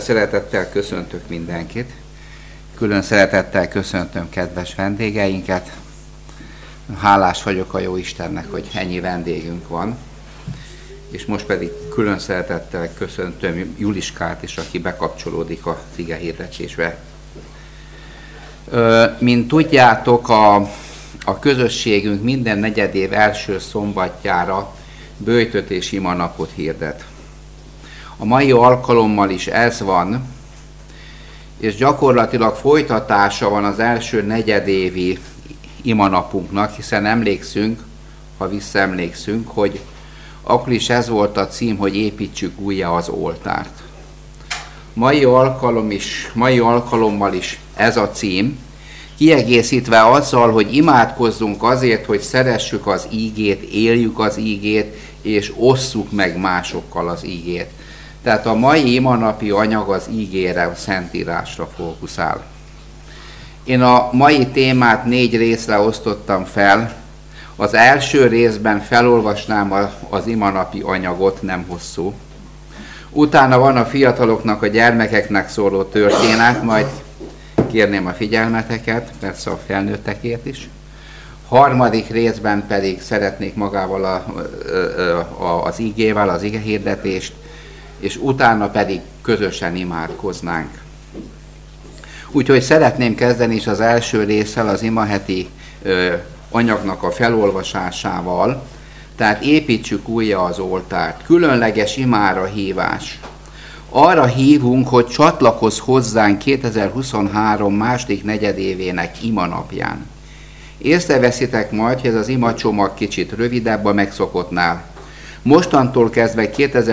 Szeretettel köszöntök mindenkit. Külön szeretettel köszöntöm kedves vendégeinket. Hálás vagyok a jó Istennek, hogy ennyi vendégünk van. És most pedig külön szeretettel köszöntöm Juliskát is, aki bekapcsolódik az ige hirdetésbe. Mint tudjátok, a közösségünk minden negyedév első szombatjára böjtöt és imanapot hirdet. A mai alkalommal is ez van, és gyakorlatilag folytatása van az első negyedévi imanapunknak, hiszen emlékszünk, ha visszaemlékszünk, hogy akkor is ez volt a cím, hogy építsük újjá az oltárt. Mai alkalommal is ez a cím, kiegészítve azzal, hogy imádkozzunk azért, hogy szeressük az ígét, éljük az ígét, és osszuk meg másokkal az ígét. Tehát a mai imanapi anyag az ígére, a Szentírásra fókuszál. Én a mai témát 4 részre osztottam fel. Az első részben felolvasnám az imanapi anyagot, nem hosszú. Utána van a fiataloknak, a gyermekeknek szóló történet, majd kérném a figyelmeteket, persze a felnőttekért is. Harmadik részben pedig szeretnék magával az ígével, az igehirdetést, és utána pedig közösen imádkoznánk. Úgyhogy szeretném kezdeni is az első résszel, az imaheti anyagnak a felolvasásával, tehát építsük újjá az oltárt. Különleges imára hívás. Arra hívunk, hogy csatlakozz hozzánk 2023 második negyedévének imanapján. Észreveszitek majd, hogy ez az imacsomag kicsit rövidebb a megszokottnál. Mostantól kezdve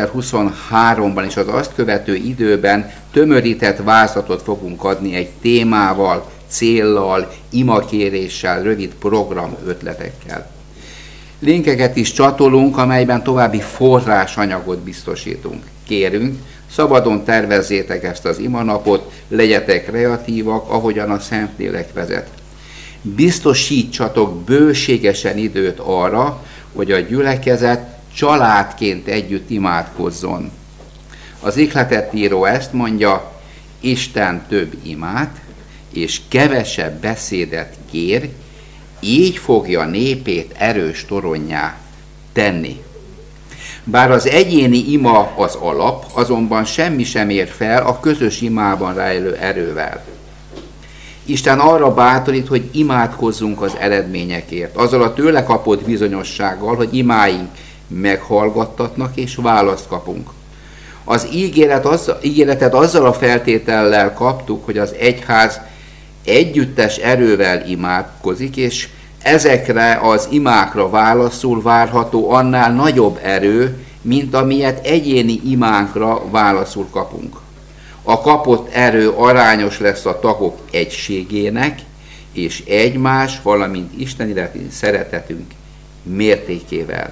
2023-ban és az azt követő időben tömörített vázlatot fogunk adni egy témával, céllal, imakéréssel, rövid program ötletekkel. Linkeket is csatolunk, amelyben további forrásanyagot biztosítunk. Kérünk, szabadon tervezzétek ezt az imanapot, legyetek kreatívak, ahogyan a Szentlélek vezet. Biztosítsatok bőségesen időt arra, hogy a gyülekezet családként együtt imádkozzon. Az ihletet író ezt mondja, Isten több imát és kevesebb beszédet kér, így fogja népét erős toronnyá tenni. Bár az egyéni ima az alap, azonban semmi sem ér fel a közös imában rejlő erővel. Isten arra bátorít, hogy imádkozzunk az eredményekért, azzal a tőle kapott bizonyossággal, hogy imáink meghallgattatnak és választ kapunk. Az ígéretet azzal a feltétellel kaptuk, hogy az egyház együttes erővel imádkozik, és ezekre az imákra válaszul várható annál nagyobb erő, mint amilyet egyéni imánkra válaszul kapunk. A kapott erő arányos lesz a tagok egységének, és egymás, valamint Isten iránti szeretetünk mértékével.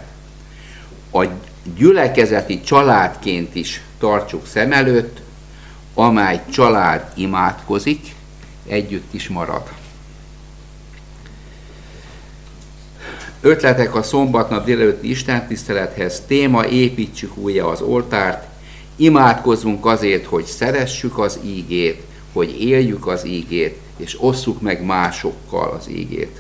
A gyülekezeti családként is tartsuk szem előtt, amely család imádkozik, együtt is marad. Ötletek a szombatnap délelőtti istentisztelethez, téma építsük újjá az oltárt, imádkozzunk azért, hogy szeressük az ígét, hogy éljük az ígét, és osszuk meg másokkal az ígét.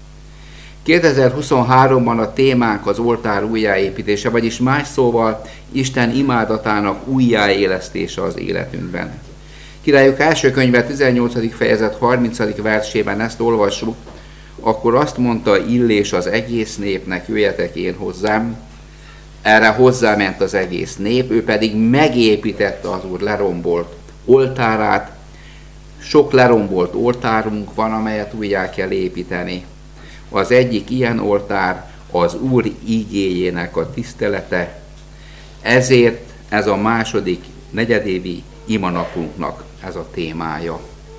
2023-ban a témánk az oltár újjáépítése, vagyis más szóval Isten imádatának újjáélesztése az életünkben. Királyok első könyve 18. fejezet 30. versében ezt olvassuk, akkor azt mondta Illés az egész népnek, jöjjetek én hozzám. Erre hozzáment az egész nép, ő pedig megépítette az Úr lerombolt oltárát. Sok lerombolt oltárunk van, amelyet újjá kell építeni. Az egyik ilyen oltár az Úr igéjének a tisztelete, ezért ez a második negyedévi imanapunknak ez a témája.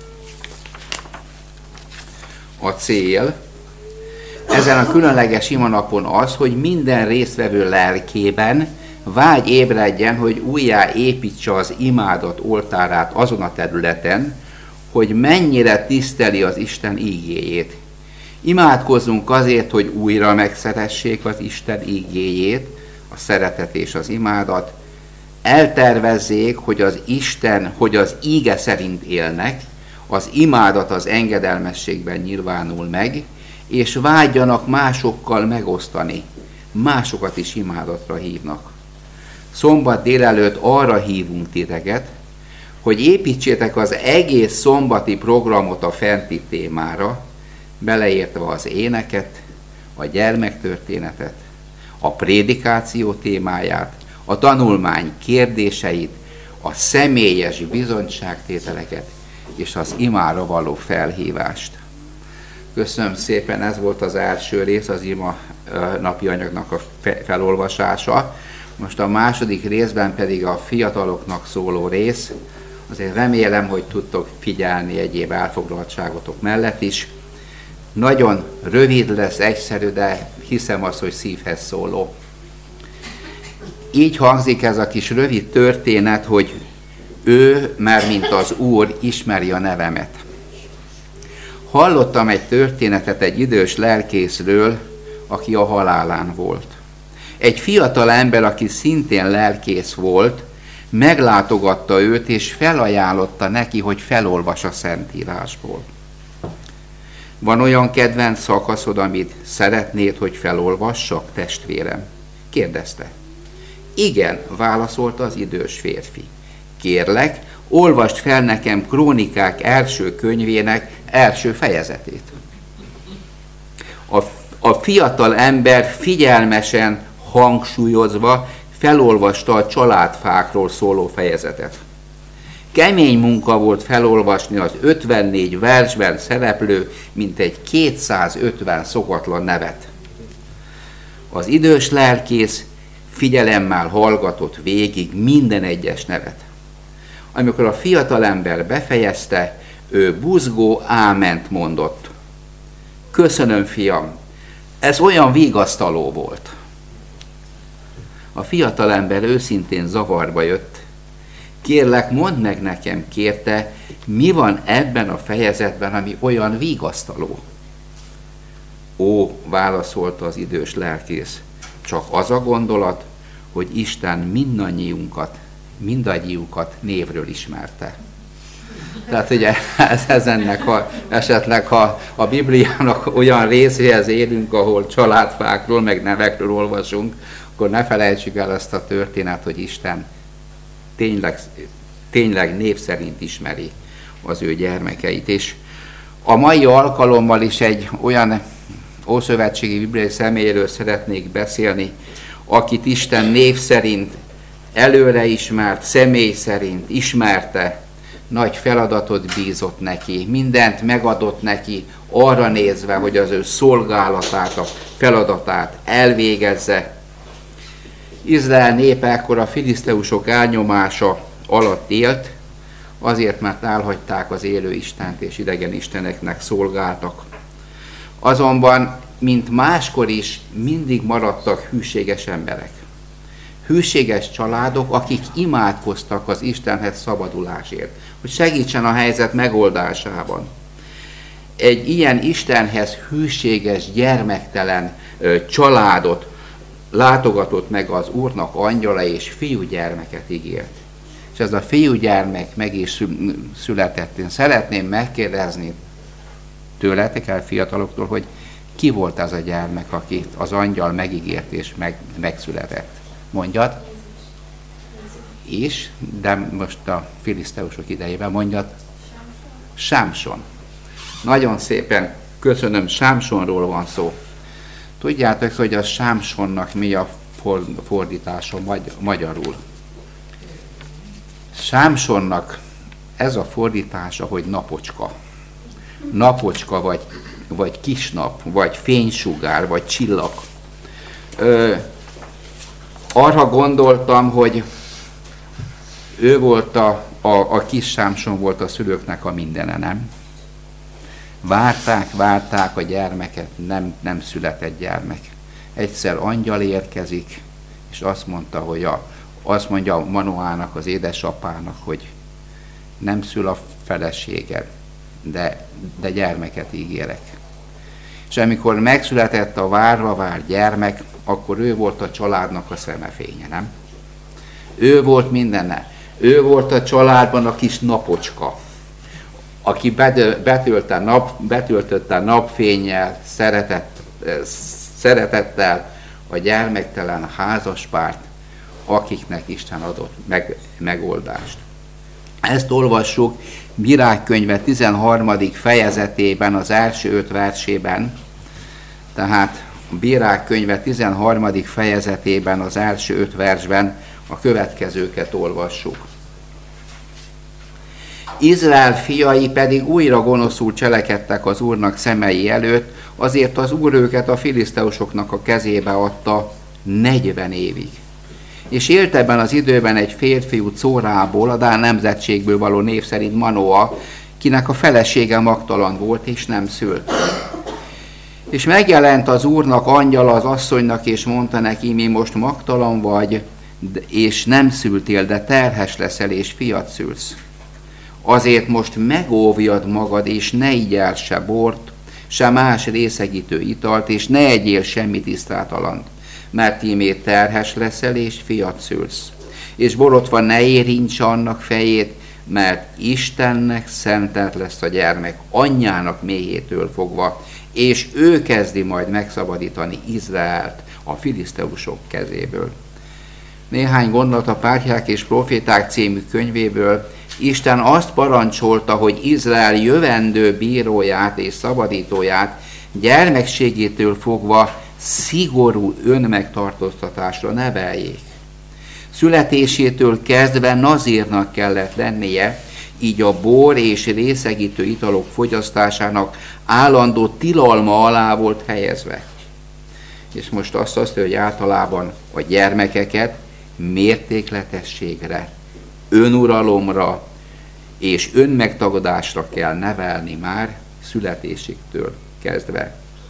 A cél ezen a különleges imanapon az, hogy minden résztvevő lelkében vágy ébredjen, hogy újjá építse az imádat oltárát azon a területen, hogy mennyire tiszteli az Isten ígéjét. Imádkozzunk azért, hogy újra megszeressék az Isten ígéjét, a szeretet és az imádat. eltervezzék, hogy hogy az íge szerint élnek, az imádat az engedelmességben nyilvánul meg, és vágyjanak másokkal megosztani. Másokat is imádatra hívnak. Szombat délelőtt arra hívunk titeket, hogy építsétek az egész szombati programot a fenti témára, beleértve az éneket, a gyermektörténetet, a prédikáció témáját, a tanulmány kérdéseit, a személyes bizonyságtételeket és az imára való felhívást. Köszönöm szépen, ez volt az első rész, az ima napi anyagnak a felolvasása. Most a második részben pedig a fiataloknak szóló rész. Azért remélem, hogy tudtok figyelni egyéb elfoglaltságotok mellett is. Nagyon rövid lesz, egyszerű, de hiszem azt, hogy szívhez szóló. Így hangzik ez a kis rövid történet, hogy ő, már mint az Úr, ismeri a nevemet. Hallottam egy történetet egy idős lelkészről, aki a halálán volt. Egy fiatal ember, aki szintén lelkész volt, meglátogatta őt, és felajánlotta neki, hogy felolvas a Szentírásból. Van olyan kedvenc szakaszod, amit szeretnéd, hogy felolvassak, testvérem? Kérdezte. Igen, válaszolta az idős férfi. Kérlek, olvasd fel nekem Krónikák első könyvének első fejezetét. A fiatal ember figyelmesen, hangsúlyozva felolvasta a családfákról szóló fejezetet. Kemény munka volt felolvasni az 54 versben szereplő mintegy 250 szokatlan nevet. Az idős lelkész figyelemmel hallgatott végig minden egyes nevet. Amikor a fiatalember befejezte, ő buzgó áment mondott. Köszönöm, fiam, ez olyan vigasztaló volt. A fiatalember őszintén zavarba jött. Kérlek, mondd meg nekem, kérte, mi van ebben a fejezetben, ami olyan vigasztaló? Ó, válaszolta az idős lelkész, csak az a gondolat, hogy Isten mindannyiunkat névről ismerte. Tehát ugye ez ennek, esetleg ha a Bibliának olyan részéhez érünk, ahol családfákról, meg nevekről olvasunk, akkor ne felejtsük el ezt a történet, hogy Isten tényleg név szerint ismeri az ő gyermekeit. És a mai alkalommal is egy olyan ószövetségi bibliai személyről szeretnék beszélni, akit Isten név szerint előre ismert, személy szerint ismerte, nagy feladatot bízott neki, mindent megadott neki arra nézve, hogy az ő szolgálatát, a feladatát elvégezze. Izrael népe ekkor a filiszteusok elnyomása alatt élt, azért, mert elhagyták az élő Istent és idegen isteneknek szolgáltak. Azonban, mint máskor is, mindig maradtak hűséges emberek. Hűséges családok, akik imádkoztak az Istenhez szabadulásért, hogy segítsen a helyzet megoldásában. Egy ilyen Istenhez hűséges, gyermektelen családot látogatott meg az Úrnak angyala, és fiúgyermeket ígért. És ez a fiúgyermek meg is született. Én szeretném megkérdezni tőletek el, fiataloktól, hogy ki volt az a gyermek, akit az angyal megígért és megszületett. Mondjad? És, de most a filiszteusok idejében mondjad. Sámson. Nagyon szépen köszönöm, Sámsonról van szó. Tudjátok, hogy a Sámsonnak mi a fordítása magyarul? Sámsonnak ez a fordítása, hogy napocska. Napocska, vagy kisnap, vagy fénysugár, vagy csillag. Arra gondoltam, hogy ő volt a kis Sámson volt a szülőknek a mindene, nem? Várták a gyermeket, nem született gyermek. Egyszer angyal érkezik, és azt mondja Manoának, az édesapának, hogy nem szül a feleséged, de gyermeket ígérek. És amikor megszületett a várva várt gyermek, akkor ő volt a családnak a szemefénye, nem? Ő volt mindenne. Ő volt a családban a kis napocska, aki betöltötte napfénnyel, szeretettel a gyermektelen házaspárt, akiknek Isten adott megoldást. Ezt olvassuk Bírák könyve 13. fejezetében, az első 5 versében, tehát a Bírák könyve 13. fejezetében, az első 5 versben a következőket olvassuk. Izrael fiai pedig újra gonoszul cselekedtek az Úrnak szemei előtt, azért az Úr őket a filiszteusoknak a kezébe adta 40 évig. És élt ebben az időben egy férfiú Córából, a Dán nemzetségből való név szerint Manoa, kinek a felesége magtalan volt és nem szült. És megjelent az Úrnak angyala az asszonynak, és mondta neki, mi most magtalan vagy, és nem szültél, de terhes leszel, és fiat szülsz. Azért most megóvjad magad, és ne igyál se bort, se más részegítő italt, és ne egyél semmi tisztátalant, mert ímét terhes leszel, és fiat szülsz. És borotva ne érints annak fejét, mert Istennek szentelt lesz a gyermek, anyjának méhétől fogva, és ő kezdi majd megszabadítani Izraelt a filiszteusok kezéből. Néhány gondolat a Párkák és Proféták című könyvéből. Isten azt parancsolta, hogy Izrael jövendő bíróját és szabadítóját gyermekségétől fogva szigorú önmegtartóztatásra neveljék. Születésétől kezdve nazírnak kellett lennie, így a bor és részegítő italok fogyasztásának állandó tilalma alá volt helyezve. És most azt, hogy általában a gyermekeket mértékletességre, önuralomra és önmegtagadásra kell nevelni már születésétől kezdve.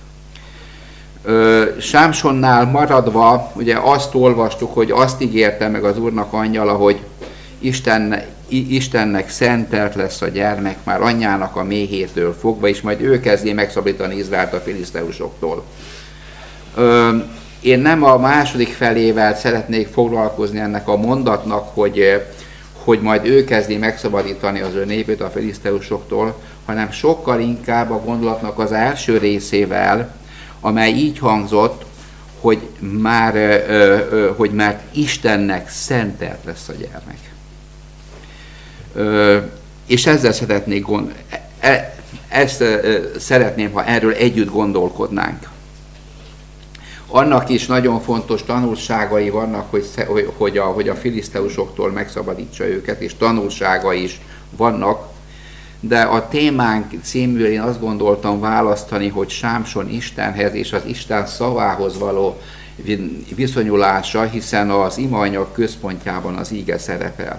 Sámsonnál maradva, ugye azt olvastuk, hogy azt ígérte meg az Úrnak angyala, hogy Istennek szentelt lesz a gyermek, már anyjának a méhétől fogva, és majd ő kezdi megszabadítani Izraelt a filiszteusoktól. Én nem a második felével szeretnék foglalkozni ennek a mondatnak, hogy majd ő kezdi megszabadítani az ő népét a filiszteusoktól, hanem sokkal inkább a gondolatnak az első részével, amely így hangzott, hogy már Istennek szentelt lesz a gyermek. És ezzel szeretném, ha erről együtt gondolkodnánk. Annak is nagyon fontos tanulságai vannak, hogy a filiszteusoktól megszabadítsa őket, és tanulságai is vannak, de a témánk címűről én azt gondoltam választani, hogy Sámson Istenhez és az Isten szavához való viszonyulása, hiszen az imaanyag központjában az íge szerepel.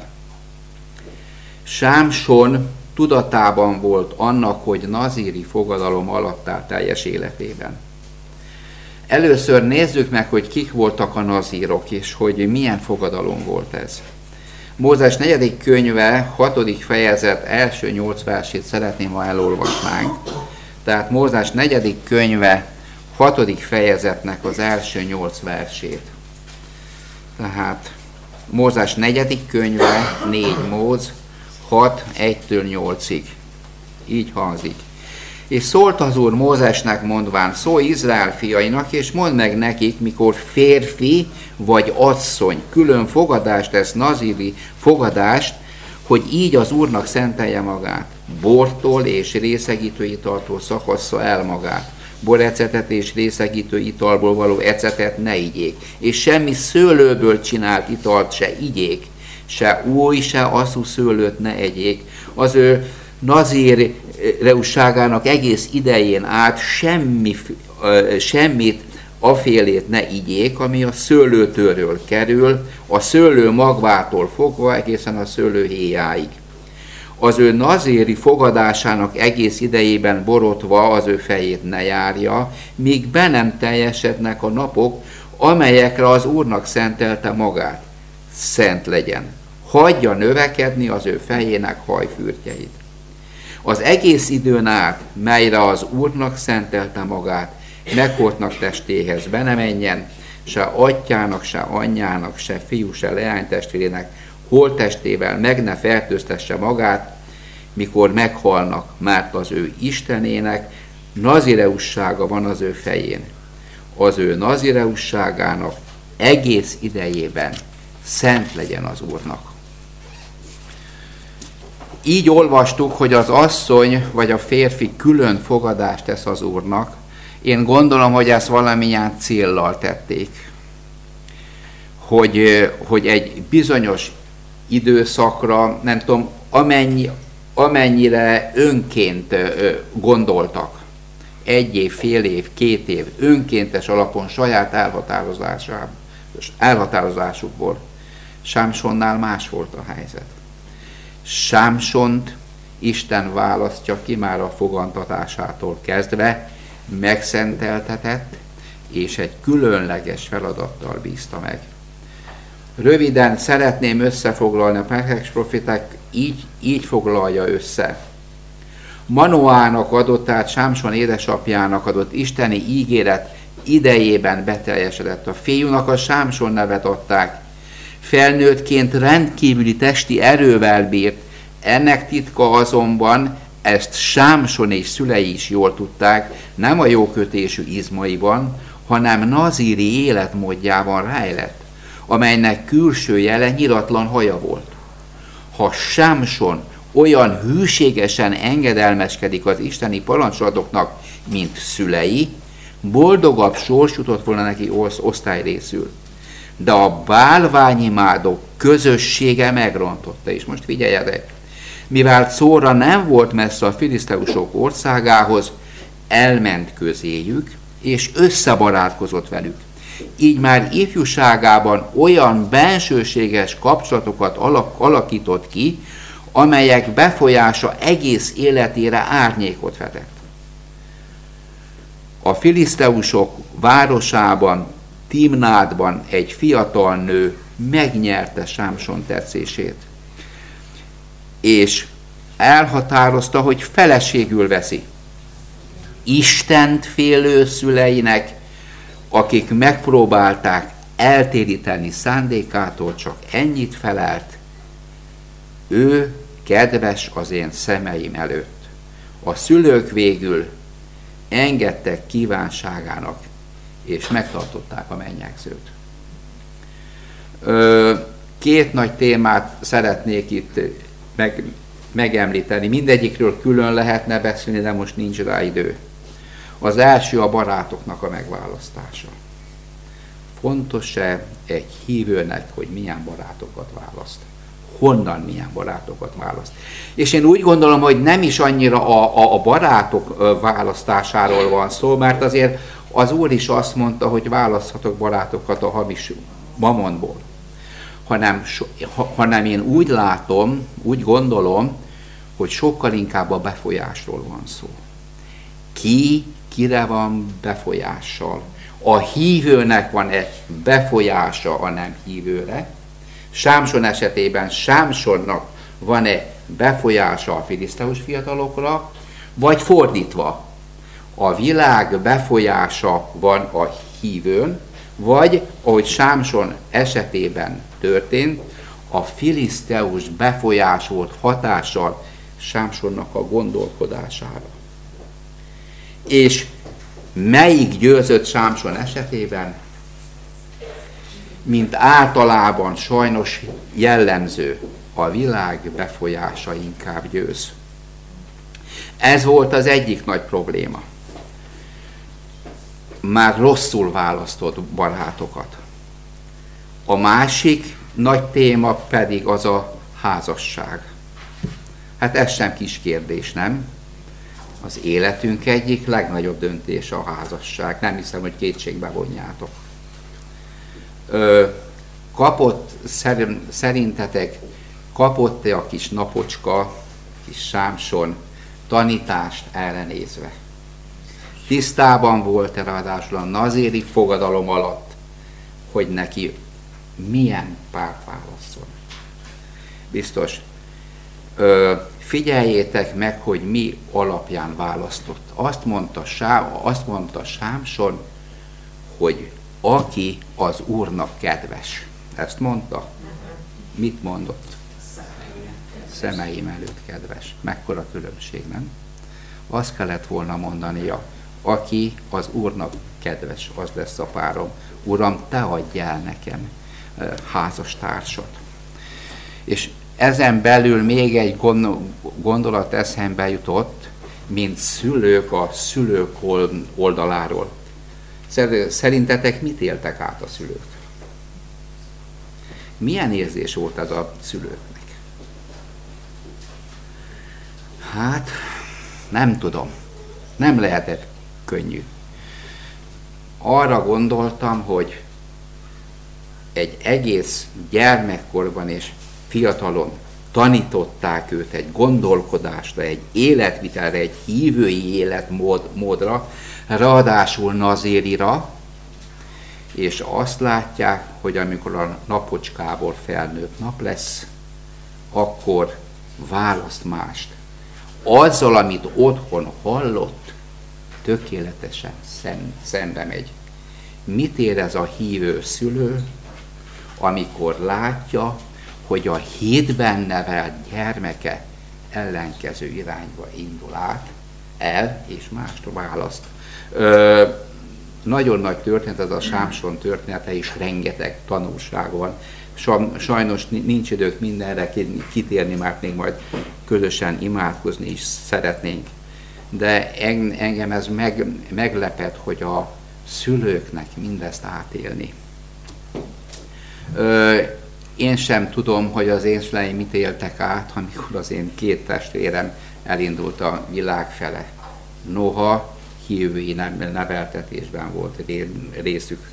Sámson tudatában volt annak, hogy nazíri fogadalom alatt áll teljes életében. Először nézzük meg, hogy kik voltak a nazírok, és hogy milyen fogadalom volt ez. Mózes 4. könyve, 6. fejezet első 8 versét szeretném, ha elolvasnánk. Tehát Mózes 4. könyve, 6. fejezetnek az első 8 versét. Tehát Mózes 4. könyve, 4 Móz, 6, 1-től 8-ig. Így hangzik. És szólt az Úr Mózesnek mondván, szólj Izrael fiainak, és mondd meg nekik, mikor férfi vagy asszony külön fogadást tesz, nazíri fogadást, hogy így az Úrnak szentelje magát. Bortól és részegítő italtól szakassza el magát. Borecetet és részegítő italból való ecetet ne igyék, és semmi szőlőből csinált italt se igyék, se új, se asszú szőlőt ne egyék. Az ő nazíreusságának egész idején át semmit afélét ne igyék, ami a szőlőtőről kerül, a szőlő magvától fogva egészen a szőlő héjáig. Az ő nazíri fogadásának egész idejében borotva az ő fejét ne járja, míg be nem teljesednek a napok, amelyekre az Úrnak szentelte magát. Szent legyen. Hagyja növekedni az ő fejének hajfürtjeit. Az egész időn át, melyre az Úrnak szentelte magát, meghortnak testéhez be ne menjen, se atyának, se anyjának, se fiú, se leánytestvérének holttestével meg ne fertőztesse magát, mikor meghalnak, mert az ő Istenének nazireussága van az ő fején. Az ő nazireusságának egész idejében szent legyen az Úrnak. Így olvastuk, hogy az asszony vagy a férfi külön fogadást tesz az Úrnak. Én gondolom, hogy ezt valamilyen céllal tették. Hogy egy bizonyos időszakra, nem tudom, amennyire önként gondoltak, 1 év, fél év, 2 év, önkéntes alapon saját elhatározásukból. Sámsonnál más volt a helyzet. Sámsont Isten választja ki már a fogantatásától kezdve, megszenteltetett, és egy különleges feladattal bízta meg. Röviden szeretném összefoglalni, a Perex profiták így foglalja össze. Manoának adott, tehát Sámson édesapjának adott isteni ígéret idejében beteljesedett. A fiúnak a Sámson nevet adták. Felnőttként rendkívüli testi erővel bírt. Ennek titka azonban, ezt Sámson és szülei is jól tudták, nem a jókötésű izmaiban, hanem nazíri életmódjában rejlett, amelynek külső jele nyilatlan haja volt. Ha Sámson olyan hűségesen engedelmeskedik az isteni parancsolatoknak, mint szülei, boldogabb sors jutott volna neki osztályrészül. De a bálványimádók közössége megrontotta, és most figyeljetek, mivel Czóra nem volt messze a filiszteusok országához, elment közéjük, és összebarátkozott velük. Így már ifjúságában olyan bensőséges kapcsolatokat alakított ki, amelyek befolyása egész életére árnyékot vetett. A filiszteusok városában, Timnádban egy fiatal nő megnyerte Sámson tetszését, és elhatározta, hogy feleségül veszi. Istent félő szüleinek, akik megpróbálták eltéríteni szándékától, csak ennyit felelt: ő kedves az én szemeim előtt. A szülők végül engedtek kívánságának, és megtartották a mennyegzőt. 2 nagy témát szeretnék itt megemlíteni. Mindegyikről külön lehetne beszélni, de most nincs rá idő. Az első a barátoknak a megválasztása. Fontos-e egy hívőnek, hogy milyen barátokat választ? Honnan milyen barátokat választ? És én úgy gondolom, hogy nem is annyira a barátok választásáról van szó, mert azért az Úr is azt mondta, hogy választhatok barátokat a hamis mamonból. Hanem én úgy látom, úgy gondolom, hogy sokkal inkább a befolyásról van szó. Kire van befolyással? A hívőnek van-e befolyása a nem hívőre? Sámson esetében Sámsonnak van-e befolyása a filiszteus fiatalokra, vagy fordítva? A világ befolyása van a hívőn, vagy, ahogy Sámson esetében történt, a filiszteus befolyás volt hatással Sámsonnak a gondolkodására. És melyik győzött Sámson esetében? Mint általában sajnos jellemző, a világ befolyása inkább győz. Ez volt az egyik nagy probléma. Már rosszul választott barátokat. A másik nagy téma pedig az a házasság. Hát ez sem kis kérdés, nem? Az életünk egyik legnagyobb döntése a házasság. Nem hiszem, hogy kétségbe vonjátok. Szerintetek kapott-e a kis napocska, kis Sámson tanítást erre nézve? Tisztában volt-e ráadásul a nazíri fogadalom alatt, hogy neki milyen párt válasszon? Biztos. Figyeljétek meg, hogy mi alapján választott. Azt mondta Sámson, hogy aki az Úrnak kedves. Ezt mondta? Mit mondott? Szemeim előtt kedves. Mekkora különbség, nem? Azt kellett volna mondania, aki az Úrnak kedves, az lesz a párom. Uram, te adj el nekem házastársat. És ezen belül még egy gondolat eszembe jutott, mint szülők a szülők oldaláról. Szerintetek mit éltek át a szülők? Milyen érzés volt ez a szülőknek? Hát, nem tudom. Nem lehetett könnyű. Arra gondoltam, hogy egy egész gyermekkorban és fiatalon tanították őt egy gondolkodásra, egy életvitelre, egy hívői életmódra, ráadásul nazérira, és azt látják, hogy amikor a napocskából felnőtt nap lesz, akkor választ mást. Azzal, amit otthon hallott, tökéletesen szembe megy. Mit érez a hívő szülő, amikor látja, hogy a hitben nevelt gyermeke ellenkező irányba indul el, és mást választ. Nagyon nagy történet ez a Sámson története, és rengeteg tanulság van. Sajnos nincs idők mindenre kitérni, mert még majd közösen imádkozni is szeretnénk. De engem ez meglepett, hogy a szülőknek mindezt átélni. Én sem tudom, hogy az én szüleim mit éltek át, amikor az én két testvérem elindult a világ fele. Noha hívői neveltetésben volt részük.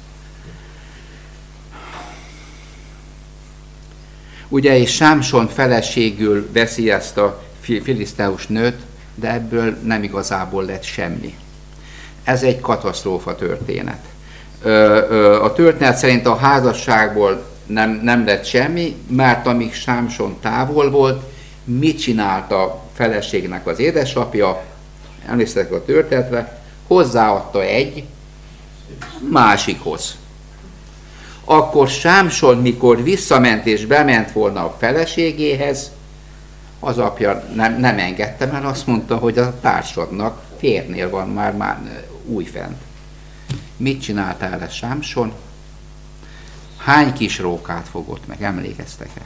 Ugye, és Sámson feleségül veszi ezt a filiszteus nőt, de ebből nem igazából lett semmi. Ez egy katasztrófa történet. A történet szerint a házasságból nem lett semmi, mert amíg Sámson távol volt, mit csinált a feleségnek az édesapja, emlékeztek a történetre, hozzáadta egy másikhoz. Akkor Sámson, mikor visszament és bement volna a feleségéhez, az apja nem engedte, mert azt mondta, hogy a társadnak férnél van már újfent. Mit csináltál ez Sámson? Hány kis rókát fogott meg, emlékeztek-e?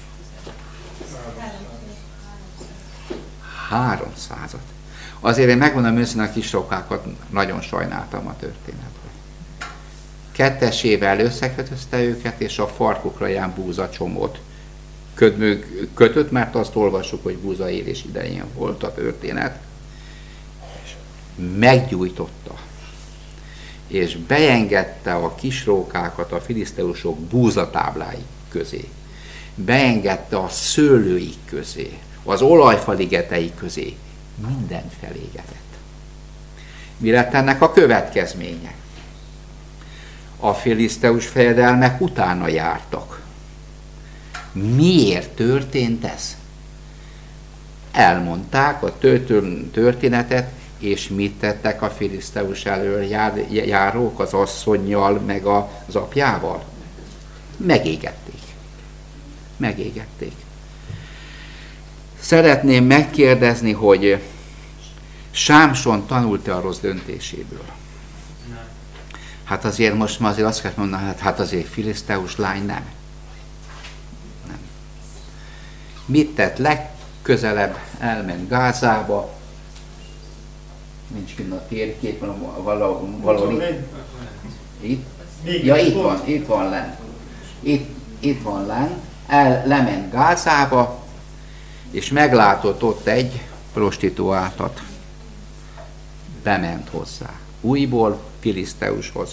300-at. Azért én megmondom őszintén, a kis rókákat nagyon sajnáltam a történetben. Kettesével összekötözte őket, és a farkukra ilyen búzacsomót kötött, mert azt olvassuk, hogy búzaélés idején volt a történet. És meggyújtotta, és beengedte a kis rókákat a filiszteusok búzatáblái közé. Beengedte a szőlőik közé, az olajfaligetei közé. Mindent felégetett. Mi lett ennek a következménye? A filiszteus fejedelmek utána jártak. Miért történt ez? Elmondták a történetet, és mit tettek a filiszteus elől járók az asszonnyal, meg az apjával? Megégették. Megégették. Szeretném megkérdezni, hogy Sámson tanult-e a rossz döntéséből? Hát azért most már azért azt kell mondani, hát azért filiszteus lány nem. Mit tett? Legközelebb elment Gázába, nincs kint a térképen, valahol itt. Ja, itt van lenn. Itt van lenn. Lement Gázába, és meglátott ott egy prostituáltat. Bement hozzá. Újból filiszteushoz.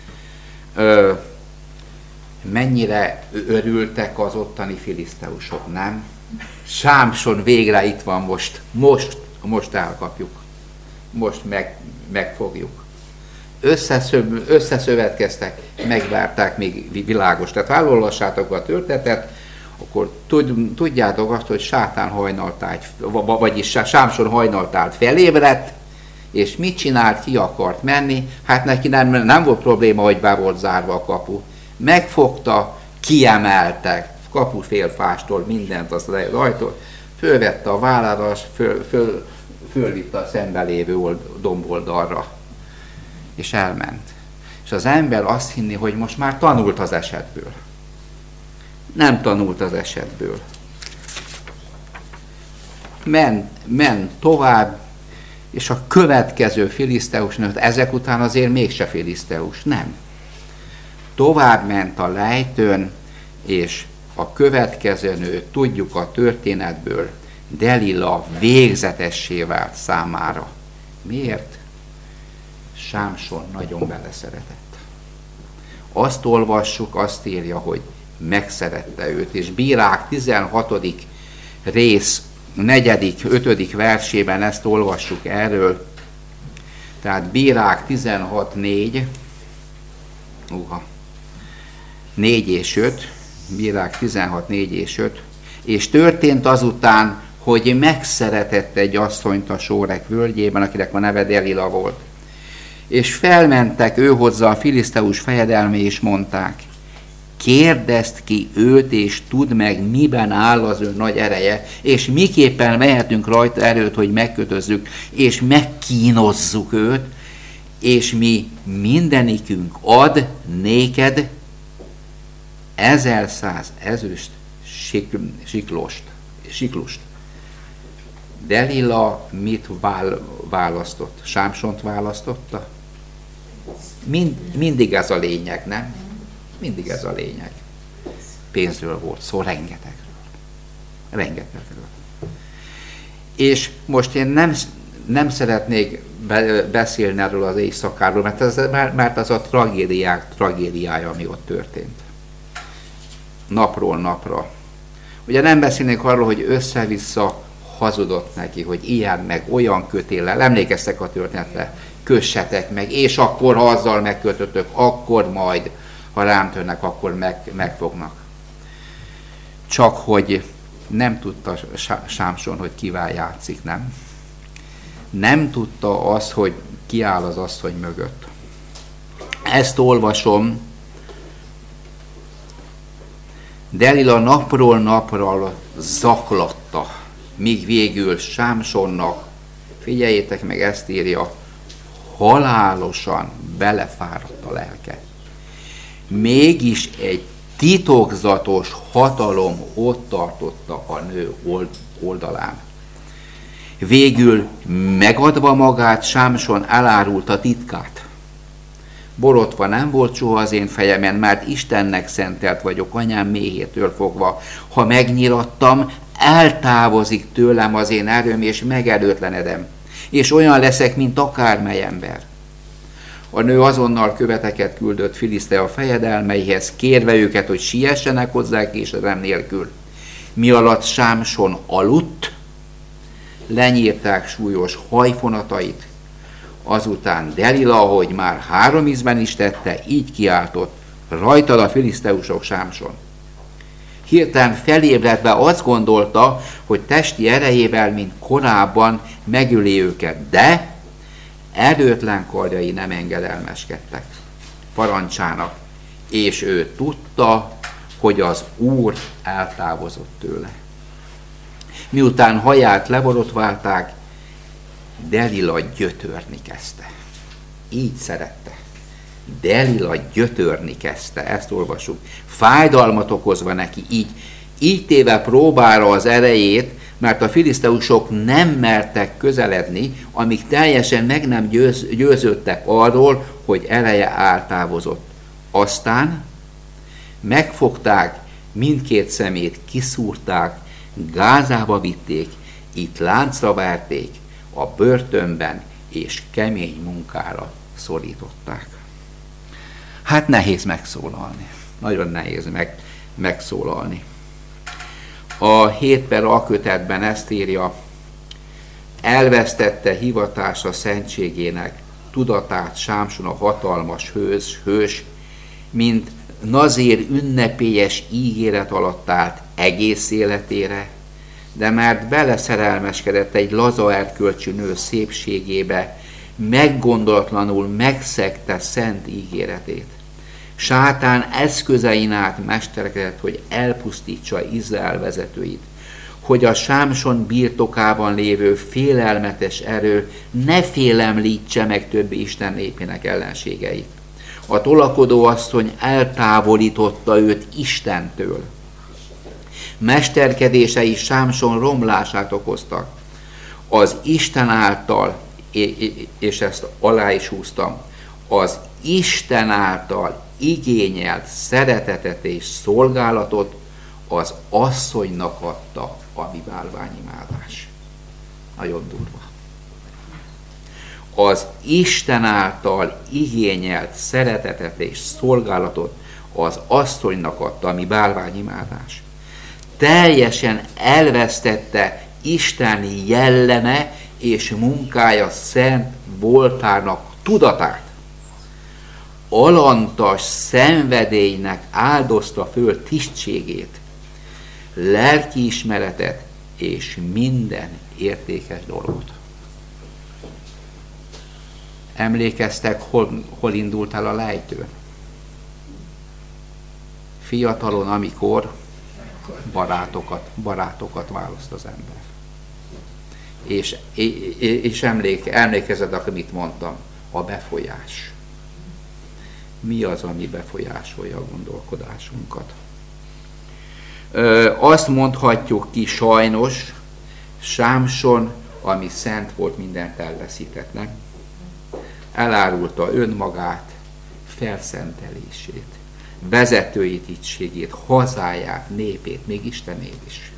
Mennyire örültek az ottani filiszteusok, nem? Sámson végre itt van most elkapjuk. Most megfogjuk. Összeszövetkeztek, megvárták, még világos. Tehát ha elolvassátok a történetet, akkor tudjátok azt, hogy Sátán hajnaltált, vagyis Sámson hajnaltált felébredt, És mit csinált, ki akart menni? Hát neki nem volt probléma, hogy be volt zárva a kapu. Megfogta, kiemeltek, kapufélfástól mindent az ajtót, fölvette a vállára, fölvitte a szembe lévő domboldalra, és elment. És az ember azt hinni, hogy most már tanult az esetből. Nem tanult az esetből. Ment tovább, és a következő filiszteus nőtt, ezek után azért mégse filiszteus, nem. Tovább ment a lejtőn, és a következő nő, tudjuk a történetből, Delila végzetessé vált számára. Miért? Sámson nagyon beleszeretett. Azt olvassuk, azt írja, hogy megszerette őt, és Bírák 16. rész 4., 5. versében ezt olvassuk erről. Tehát Bírák 16.4, 4 és 5, Bírák 16, 4 és 5, és történt azután, hogy megszeretett egy asszonyt a Sórek völgyében, akinek a neve Delila volt. És felmentek őhozzá a filiszteus fejedelmé, és mondták, kérdezd ki őt, és tudd meg, miben áll az ő nagy ereje, és miképpen vehetünk rajta erőt, hogy megkötözzük, és megkínozzuk őt, és mi mindenikünk ad néked 1100 ezüst siklust. Delila mit választott? Sámsont választotta? Mindig ez a lényeg, nem? Mindig ez a lényeg. Pénzről volt szó, rengetegről. És most én nem szeretnék beszélni erről az éjszakáról, mert az a tragédiája, ami ott történt. Napról napra. Ugye nem beszélnék arról, hogy össze-vissza hazudott neki, hogy ilyen meg olyan kötéllel, emlékeztek a történetre, kössetek meg, és akkor, ha azzal megkötöttök, akkor majd, ha rám törnek, akkor megfognak. Csak hogy nem tudta Sámson, hogy kivel játszik, nem? Nem tudta azt, hogy kiáll az asszony mögött. Ezt olvasom. Delila napról napra zaklatta, míg végül Sámsonnak, figyeljétek meg, ezt írja, halálosan belefáradt a lelke. Mégis egy titokzatos hatalom ott tartotta a nő oldalán. Végül megadva magát, Sámson elárult a titkát. Borotva nem volt soha az én fejemen, mert Istennek szentelt vagyok, anyám méhétől fogva. Ha megnyirattam, eltávozik tőlem az én erőm, és megerőtlenedem, és olyan leszek, mint akármely ember. A nő azonnal követeket küldött Filisztea fejedelmeihez, kérve őket, hogy siessenek hozzá késedelem nélkül. Mi alatt Sámson aludt, lenyírták súlyos hajfonatait, azután Delila, ahogy már 3 ízben is tette, így kiáltott, rajtad a filiszteusok, Sámson. Hirtelen felébredve azt gondolta, hogy testi erejével, mint korábban megöli őket, de erőtlen karjai nem engedelmeskedtek parancsának, és ő tudta, hogy az Úr eltávozott tőle. Miután haját leborotválták, Delila gyötörni kezdte. Így szerette. Delila gyötörni kezdte, ezt olvasjuk. Fájdalmat okozva neki, így téve próbára az erejét, mert a filiszteusok nem mertek közeledni, amíg teljesen meg nem győződtek arról, hogy ereje eltávozott. Aztán megfogták, mindkét szemét kiszúrták, Gázába vitték, itt láncra verték, a börtönben és kemény munkára szorították. Hát nehéz megszólalni. Nagyon nehéz megszólalni. A 7 per alkötetben ezt írja, elvesztette hivatása szentségének tudatát Sámson a hatalmas hős, mint Nazír ünnepélyes ígéret alatt állt egész életére, de mert beleszerelmeskedett egy laza erkölcsű nő szépségébe, meggondolatlanul megszegte szent ígéretét. Sátán eszközein át mesterkedett, hogy elpusztítsa Izrael vezetőit, hogy a Sámson birtokában lévő félelmetes erő ne félemlítse meg többi Isten népének ellenségeit. A tolakodó asszony eltávolította őt Istentől. Mesterkedései Sámson romlását okoztak. Az Isten által, és ezt alá is húztam, az Isten által igényelt szeretetet és szolgálatot az asszonynak adta a mi bálványimádás. Nagyon durva. Az Isten által igényelt szeretetet és szolgálatot az asszonynak adta a mi bálványimádás. Teljesen elvesztette Isten jelleme és munkája szent voltának tudatát. Alantas szenvedélynek áldozta föl tisztségét, lelkiismeretet és minden értékes dolgot. Emlékeztek, hol indult el a lejtő? Fiatalon, amikor barátokat választ az ember. És emlékezed, amit mondtam, a befolyás. Mi az, ami befolyásolja a gondolkodásunkat? Azt mondhatjuk ki sajnos, Sámson, ami szent volt, mindent elveszített, nem? Elárulta önmagát, felszentelését, vezetői tisztségét, hazáját, népét, még Istenét is.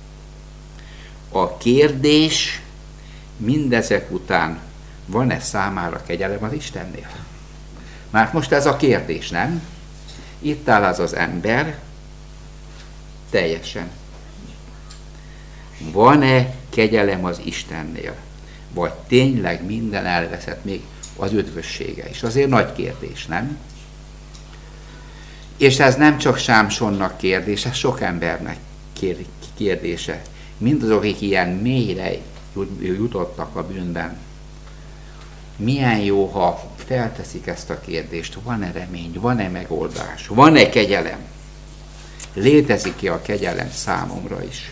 A kérdés mindezek után, van-e számára kegyelem az Istennél? Már most ez a kérdés, nem? Itt áll az ember, teljesen. Van-e kegyelem az Istennél? Vagy tényleg minden elveszett, még az üdvössége is? Azért nagy kérdés, nem? És ez nem csak Sámsonnak kérdése, sok embernek kérdése. Mindazok, akik ilyen mélyre jutottak a bűnben. Milyen jó, ha felteszik ezt a kérdést, van-e remény, van-e megoldás, van-e kegyelem? Létezik-e a kegyelem számomra is?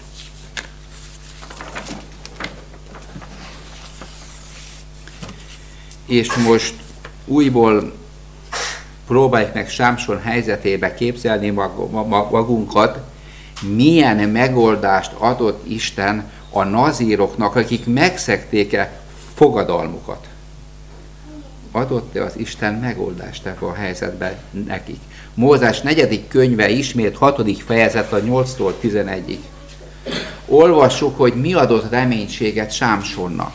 És most újból próbáljuk meg Sámson helyzetébe képzelni magunkat, milyen megoldást adott Isten a nazíroknak, akik megszegték-e fogadalmukat. Adott-e az Isten megoldást ebbe a helyzetben nekik? Mózes 4. könyve, ismét 6. fejezet a 8-tól 11-ig. Olvassuk, hogy mi adott reménységet Sámsonnak.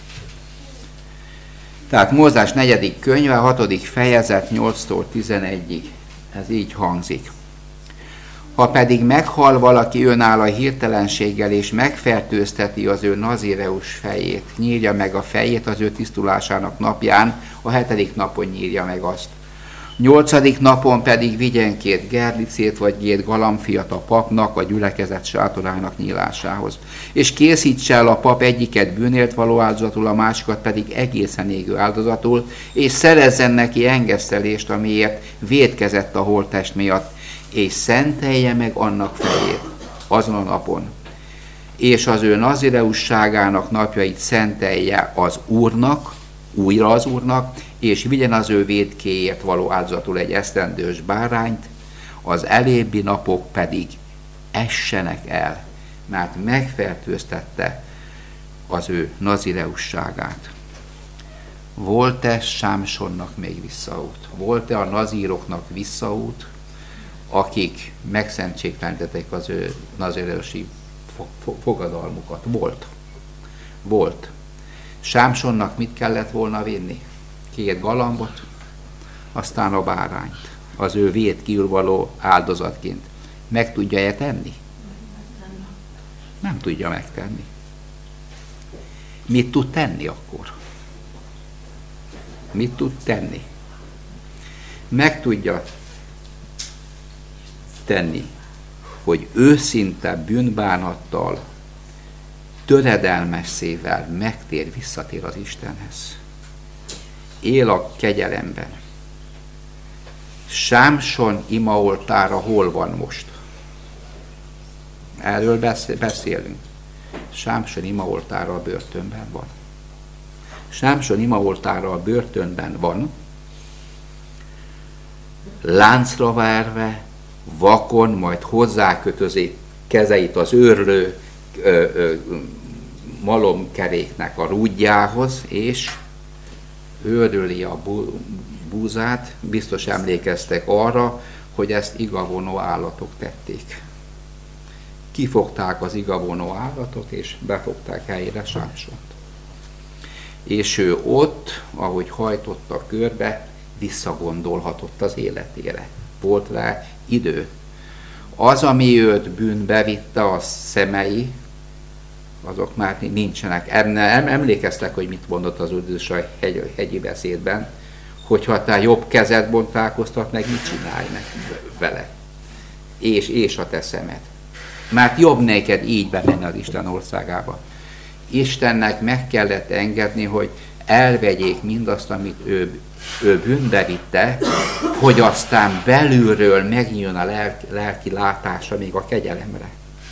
Tehát Mózes 4. könyve, 6. fejezet 8-tól 11-ig. Ez így hangzik. Ha pedig meghal valaki önálló hirtelenséggel, és megfertőzteti az ő nazireus fejét, nyírja meg a fejét az ő tisztulásának napján, a 7. napon nyírja meg azt. 8. napon pedig vigyen 2 gerlicét vagy 2 galambfiat a papnak a gyülekezet sátorának nyílásához. És készítse el a pap egyiket bűnért való áldozatul, a másikat pedig egészen égő áldozatul, és szerezzen neki engesztelést, amiért vétkezett a holttest miatt, és szentelje meg annak fejét azon a napon. És az ő nazireusságának napjait szentelje az Úrnak, újra az Úrnak, és vigyen az ő vétkéért való áldozatul egy esztendős bárányt, az elébbi napok pedig essenek el, mert megfertőztette az ő nazireusságát. Volt-e Sámsonnak még visszaút? Volt-e a nazíroknak visszaút, akik megszentségtelenítették az ő nazireusi fogadalmukat? Volt. Sámsonnak mit kellett volna vinni? 2 galambot, aztán a bárányt, az ő vétkívül való áldozatként. Meg tudja-e tenni? Nem tudja megtenni. Mit tud tenni akkor? Mit tud tenni? Meg tudja tenni, hogy őszinte bűnbánattal, töredelmes szívvel visszatér az Istenhez. él a kegyelemben. Sámson imaoltára hol van most? Erről beszélünk. Sámson imaoltára a börtönben van. Sámson imaoltára a börtönben van, láncra verve, vakon, majd hozzákötözi kezeit az őrlő malomkeréknek a rúdjához, és őröli a búzát. Biztos emlékeztek arra, hogy ezt igavonó állatok tették. Kifogták az igavonó állatot, és befogták helyére Sámsont. És ő ott, ahogy hajtotta körbe, visszagondolhatott az életére. Volt rá idő. Az, ami őt bűnbe vitte, a szemei, azok már nincsenek. Emlékeztek, hogy mit mondott az Úr Jézus a hegyi beszédben, hogyha te jobb kezed bontálkoztat, meg mit csinálj meg vele? És a te szemed. Mert jobb neked így bemenni az Isten országába. Istennek meg kellett engedni, hogy elvegyék mindazt, amit ő bűnbe vitte, hogy aztán belülről megnyíljon a lelki látása még a kegyelemre.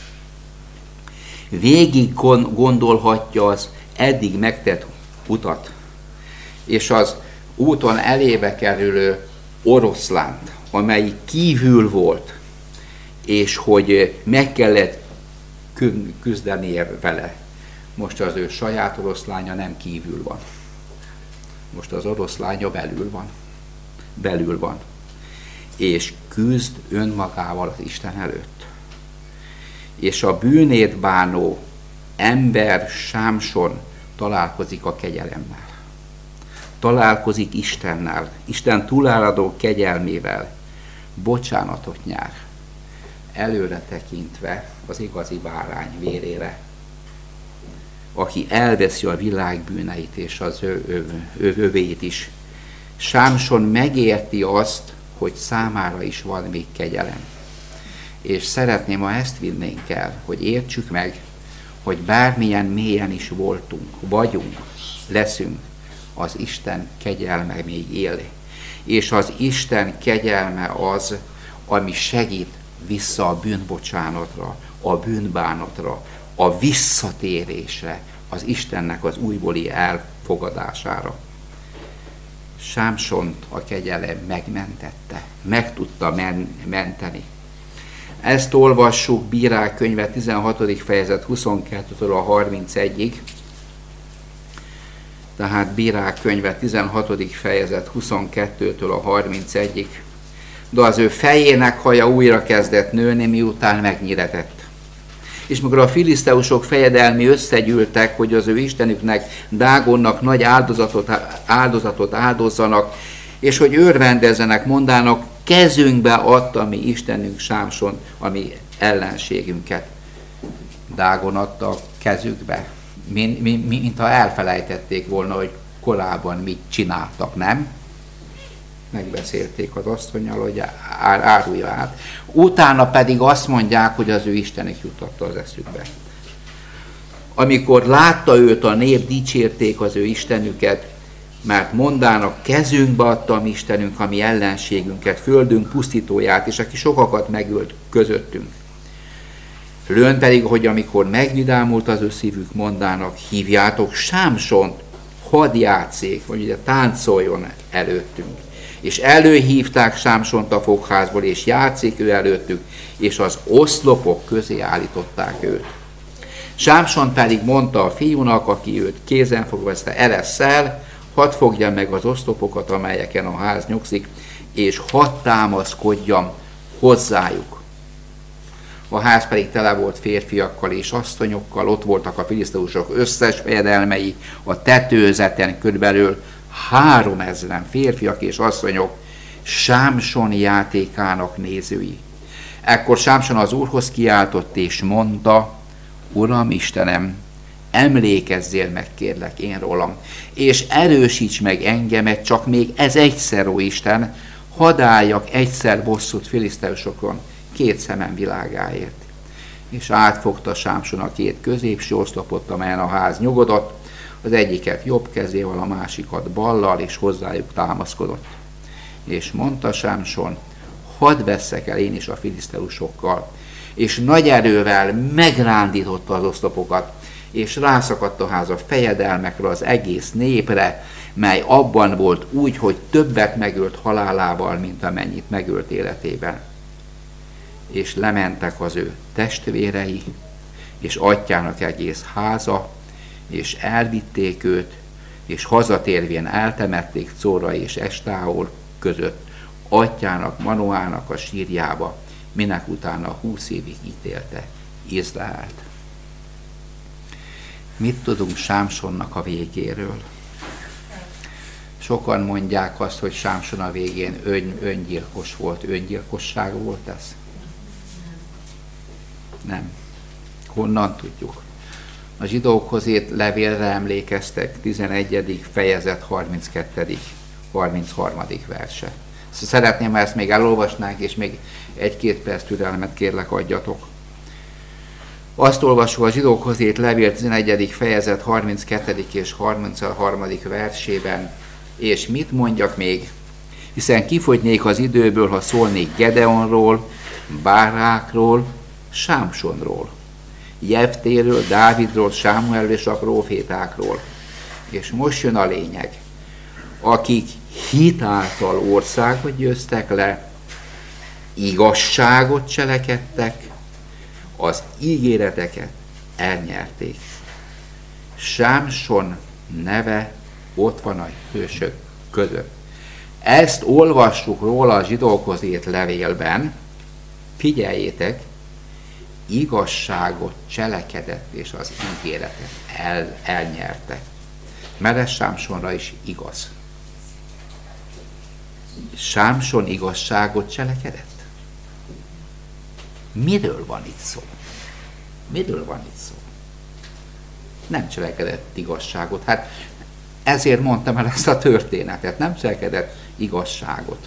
Végig gondolhatja az eddig megtett utat, és az úton elébe kerülő oroszlánt, amely kívül volt, és hogy meg kellett küzdenie vele. Most az ő saját oroszlánya nem kívül van. Most az oroszlánya belül van. És küzd önmagával az Isten előtt. És a bűnét bánó ember Sámson találkozik a kegyelemmel. Találkozik Istennel, Isten túláradó kegyelmével, bocsánatot nyár, előre tekintve az igazi bárány vérére, aki elveszi a világ bűneit és az övéit is. Sámson megérti azt, hogy számára is van még kegyelem. És szeretném, ha ezt vinnénk el, hogy értsük meg, hogy bármilyen mélyen is vagyunk, leszünk, az Isten kegyelme még él. És az Isten kegyelme az, ami segít vissza a bűnbocsánatra, a bűnbánatra, a visszatérésre, az Istennek az újbóli elfogadására. Sámsont a kegyelem megmentette, meg tudta menteni. Ezt olvassuk Bírák könyve 16. fejezet 22-től a 31-ig. Tehát Bírák könyve 16. fejezet 22-től a 31-ig. De az ő fejének haja újra kezdett nőni, miután megnyiretett. És mikor a filiszteusok fejedelmi összegyűltek, hogy az ő istenüknek, Dágonnak nagy áldozatot áldozzanak, és hogy örvendezzenek, mondának, kezünkbe adta mi Istenünk Sámson, a mi ellenségünket. Dágon adta a kezükbe, mintha elfelejtették volna, hogy korábban mit csináltak, nem? Megbeszélték az asszonnyal, hogy árulja át. Utána pedig azt mondják, hogy az ő Istenük jutatta az eszükbe. Amikor látta őt a nép, dicsérték az ő Istenüket, mert mondának, kezünkbe adta a mi Istenünk, a mi ellenségünket, földünk pusztítóját, és aki sokakat megölt közöttünk. Lőn pedig, hogy amikor megvidámult az ő szívük, mondának, hívjátok Sámsont, hadd játsszék, vagy ugye táncoljon előttünk. És előhívták Sámsont a fogházból, és játszik ő előttük, és az oszlopok közé állították őt. Sámson pedig mondta a fiúnak, aki őt kézen fogva veszte, eresz el, hadd fogja meg az oszlopokat, amelyeken a ház nyugszik, és hadd támaszkodjam hozzájuk. A ház pedig tele volt férfiakkal és asszonyokkal, ott voltak a filiszteusok összes fejedelmei, a tetőzeten körülbelül 3000 férfiak és asszonyok, Sámson játékának nézői. Ekkor Sámson az Úrhoz kiáltott és mondta, Uram Istenem, emlékezzél meg, kérlek én rólam, és erősíts meg engemet, csak még ez egyszer, ó Isten, hadd álljak egyszer bosszút filiszteusokon, 2 szemem világáért. És átfogta Sámson a 2 középső oszlopot, amelyen a ház nyugodott, az egyiket jobb kezével, a másikat ballal, és hozzájuk támaszkodott. És mondta Sámson, hadd vesszek el én is a filiszteusokkal. És nagy erővel megrándította az oszlopokat, és rászakadt a háza fejedelmekre, az egész népre, mely abban volt úgy, hogy többet megölt halálával, mint amennyit megölt életében. És lementek az ő testvérei, és atyának egész háza, és elvitték őt, és hazatérvén eltemették Córa és Estáol között, atyának, Manoának a sírjába, minek utána 20 évig ítélte Izraelt. Mit tudunk Sámsonnak a végéről? Sokan mondják azt, hogy Sámson a végén öngyilkos volt. Öngyilkosság volt ez? Nem. Honnan tudjuk? A zsidókhoz írt levélre emlékeztek, 11. fejezet 32. 33. verse. Szeretném, ha ezt még elolvasnánk, és még 1-2 perc türelmet kérlek adjatok. Azt olvasva a zsidókhoz írt levél 11. fejezet 32. és 33. versében, és mit mondjak még? Hiszen kifogynék az időből, ha szólnék Gedeonról, Bárákról, Sámsonról, Jeftéről, Dávidról, Sámuelről és a prófétákról. És most jön a lényeg. Akik hit által országot győztek le, igazságot cselekedtek, az ígéreteket elnyerték. Sámson neve ott van a hősök között. Ezt olvassuk róla a zsidókhoz írt levélben. Figyeljétek, igazságot cselekedett, és az ígéretet elnyerte. Mert ez Sámsonra is igaz. Sámson igazságot cselekedett? Miről van itt szó? Miről van itt szó? Nem cselekedett igazságot. Hát ezért mondtam el ezt a történetet. Nem cselekedett igazságot.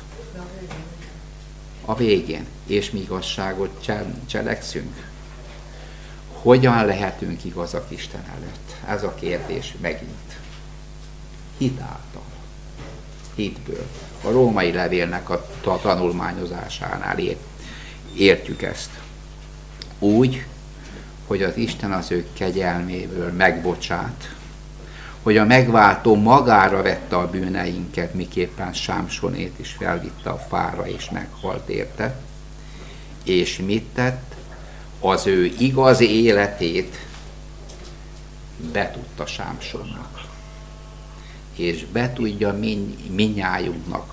A végén. És mi igazságot cselekszünk? Hogyan lehetünk igazak Isten előtt? Ez a kérdés megint. Hit által. Hitből. A római levélnek a tanulmányozásánál értjük ezt. Úgy, hogy az Isten az ő kegyelméből megbocsát, hogy a megváltó magára vette a bűneinket, miképpen Sámsonét is felvitte a fára, és meghalt érte. És mit tett? Az ő igaz életét betudta Sámsonnak. És betudja mindnyájunknak.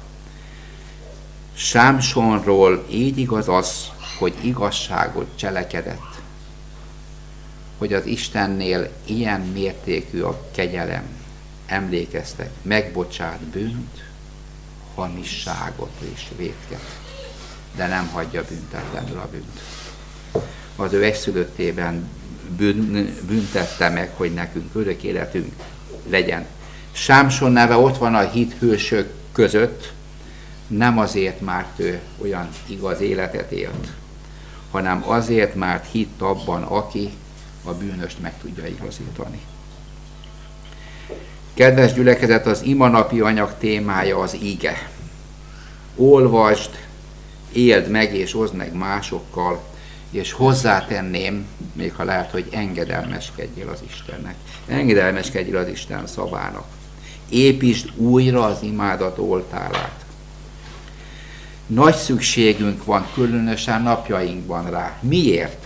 Sámsonról így igaz az, hogy igazságot cselekedett, hogy az Istennél ilyen mértékű a kegyelem, emlékeztek, megbocsát bűnt, hamisságot és vétket, de nem hagyja büntetlenül a bűnt. Az ő egyszülöttében büntette meg, hogy nekünk örök életünk legyen. Sámson neve ott van a hit hősök között, nem azért, mert ő olyan igaz életet élt, hanem azért, mert hitt abban, aki a bűnöst meg tudja igazítani. Kedves gyülekezet, az imanapi anyag témája az ige. Olvasd, éld meg és oszd meg másokkal, és hozzátenném, még ha lehet, hogy engedelmeskedjél az Istennek. Engedelmeskedjél az Isten szavának. Építsd újra az imádat oltárát. Nagy szükségünk van, különösen napjainkban rá. Miért?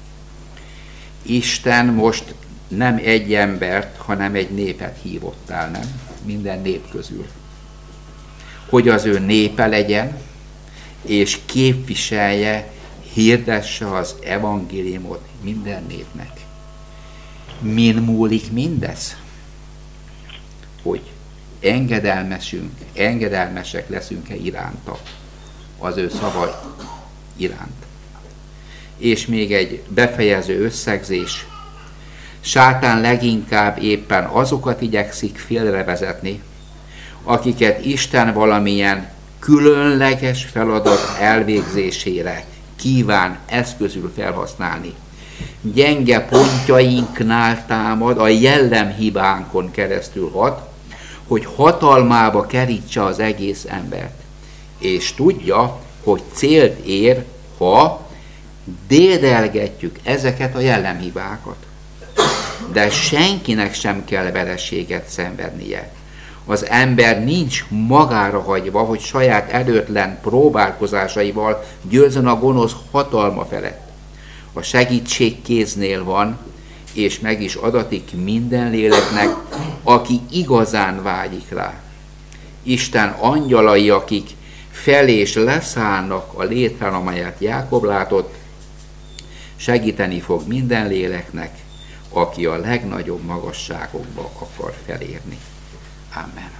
Isten most nem egy embert, hanem egy népet hívott el, nem? Minden nép közül. Hogy az ő népe legyen, és képviselje, hirdesse az evangéliumot minden népnek. Min múlik mindez? Hogy engedelmesek leszünk-e iránta, az ő szava iránt. És még egy befejező összegzés. Sátán leginkább éppen azokat igyekszik félrevezetni, akiket Isten valamilyen különleges feladat elvégzésére kíván eszközül felhasználni. gyenge pontjainknál támad, a jellemhibánkon keresztül hat, hogy hatalmába kerítse az egész embert. És tudja, hogy célt ér, ha dédelgetjük ezeket a jellemhibákat. De senkinek sem kell vereséget szenvednie. Az ember nincs magára hagyva, hogy saját erőtlen próbálkozásaival győzön a gonosz hatalma felett. A segítség kéznél van, és meg is adatik minden léleknek, aki igazán vágyik rá. Isten angyalai, akik fel és leszállnak a létrán, amelyet Jákob látott, segíteni fog minden léleknek, aki a legnagyobb magasságokba akar felérni. Amen.